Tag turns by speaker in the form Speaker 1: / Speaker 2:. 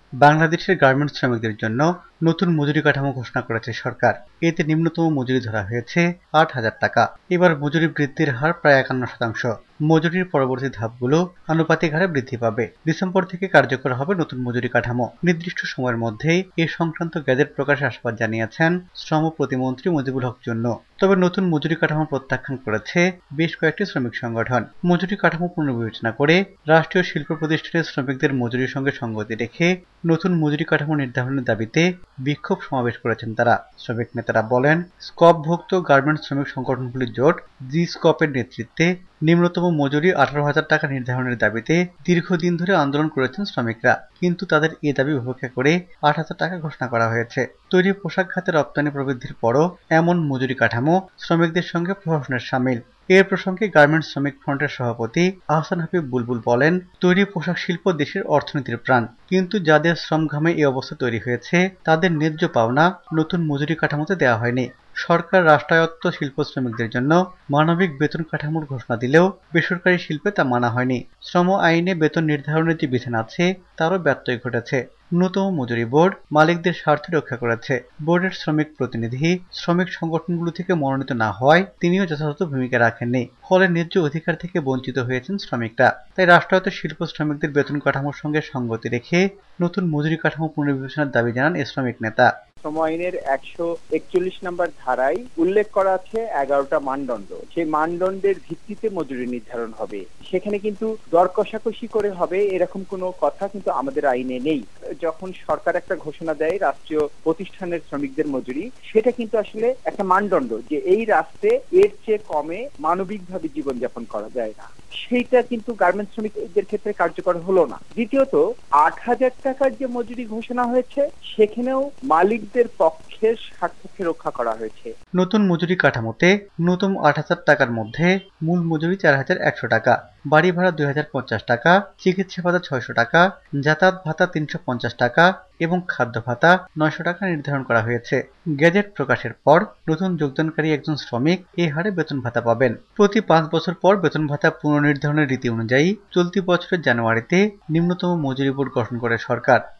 Speaker 1: বাংলাদেশের গার্মেন্টস শ্রমিকদের জন্য নতুন মজুরি কাঠামো ঘোষণা করেছে সরকার। এতে নিম্নতম মজুরি ধরা হয়েছে ৮,০০০ টাকা। এবার মজুরি বৃদ্ধির হার প্রায় ৫১%। মজুরির পরবর্তী ধাপগুলো আনুপাতিক হারে বৃদ্ধি পাবে। ডিসেম্বর থেকে কার্যকর হবে নতুন মজুরি কাঠামো। নির্দিষ্ট সময়ের মধ্যেই এ সংক্রান্ত গ্যাজেট প্রকাশের আশাবাদ জানিয়েছেন শ্রম প্রতিমন্ত্রী মুজিবুল হক চুন্নু। তবে নতুন মজুরি কাঠামো প্রত্যাখ্যান করেছে বেশ কয়েকটি শ্রমিক সংগঠন। মজুরি কাঠামো পুনর্বিবেচনা করে রাষ্ট্রীয় শিল্প প্রতিষ্ঠানের শ্রমিকদের মজুরির সঙ্গে সঙ্গতি রেখে নতুন মজুরি কাঠামো নির্ধারণের দাবিতে বিক্ষোভ সমাবেশ করেছেন তারা। শ্রমিক নেতারা বলেন, স্কপভুক্ত গার্মেন্টস শ্রমিক সংগঠনগুলির জোট জি স্কপের নেতৃত্বে নিম্নতম মজুরি ১৮,০০০ টাকা নির্ধারণের দাবিতে দীর্ঘদিন ধরে আন্দোলন করেছেন শ্রমিকরা, কিন্তু তাদের এ দাবি উপেক্ষা করে ৮,০০০ টাকা ঘোষণা করা হয়েছে। তৈরি পোশাক খাতে রপ্তানি প্রবৃদ্ধির পরও এমন মজুরি কাঠামো শ্রমিকদের সঙ্গে প্রহসনের সামিল। এর প্রসঙ্গে গার্মেন্টস শ্রমিক ফ্রন্টের সভাপতি আহসান হাবিব বুলবুল বলেন, তৈরি পোশাক শিল্প দেশের অর্থনীতির প্রাণ, কিন্তু যাদের শ্রম ঘামে এই অবস্থা তৈরি হয়েছে তাদের ন্যায্য পাওনা নতুন মজুরি কাঠামোতে দেওয়া হয়নি। সরকার রাষ্ট্রায়ত্ত শিল্প শ্রমিকদের জন্য মানবিক বেতন কাঠামোর ঘোষণা দিলেও বেসরকারি শিল্পে তা মানা হয়নি। শ্রম আইনে বেতন নির্ধারণের যে বিধান আছে তারও ব্যত্যয় ঘটেছে। ন্যূনতম মজুরি বোর্ড মালিকদের স্বার্থ রক্ষা করেছে। বোর্ডের শ্রমিক প্রতিনিধি শ্রমিক সংগঠনগুলো থেকে মনোনীত না হওয়ায় তিনিও যথাযথ ভূমিকা রাখেননি। ফলে ন্যায্য অধিকার থেকে বঞ্চিত হয়েছেন শ্রমিকরা। তাই রাষ্ট্রায়ত্ত শিল্প শ্রমিকদের বেতন কাঠামোর সঙ্গে সঙ্গতি রেখে নতুন মজুরি কাঠামো পুনর্বিবেচনার দাবি জানান এ শ্রমিক নেতা।
Speaker 2: শ্রম আইনের ১৪১ নম্বর ধারায় উল্লেখ করা আছে ১১টা মানদণ্ড। সেই মানদণ্ডের ভিত্তিতে মজুরি নির্ধারণ হবে। সেখানে কিন্তু দর কষাকষি করে হবে এরকম কোনো কথা কিন্তু আমাদের আইনে নেই। যখন সরকার একটা ঘোষণা দেয় রাষ্ট্রীয় প্রতিষ্ঠানের শ্রমিকদের মজুরি, সেটা কিন্তু আসলে একটা মানদণ্ড যে এই রাষ্ট্রে এর চেয়ে কমে মানবিকভাবে জীবনযাপন করা যায় না। সেইটা কিন্তু গার্মেন্টস শ্রমিকদের ক্ষেত্রে কার্যকর হলো না। দ্বিতীয়ত ৮,০০০ টাকার যে মজুরি ঘোষণা হয়েছে সেখানেও মালিকদের পক্ষের স্বার্থকে রক্ষা করা হয়েছে।
Speaker 1: নতুন মজুরি কাঠামোতে ন্যূনতম ৮,০০০ টাকার মধ্যে মূল মজুরি ৪,১০০ টাকা, বাড়ি ভাড়া ২,০৫০ টাকা, চিকিৎসা ভাতা ৬০০ টাকা, যাতায়াত ভাতা ৩৫০ টাকা এবং খাদ্য ভাতা ৯০০ টাকা নির্ধারণ করা হয়েছে। গ্যাজেট প্রকাশের পর নতুন যোগদানকারী একজন শ্রমিক এই হারে বেতন ভাতা পাবেন। প্রতি ৫ বছর পর বেতন ভাতা পুনর্নির্ধারণের রীতি অনুযায়ী চলতি বছরের জানুয়ারিতে নিম্নতম মজুরি বোর্ড গঠন করে সরকার।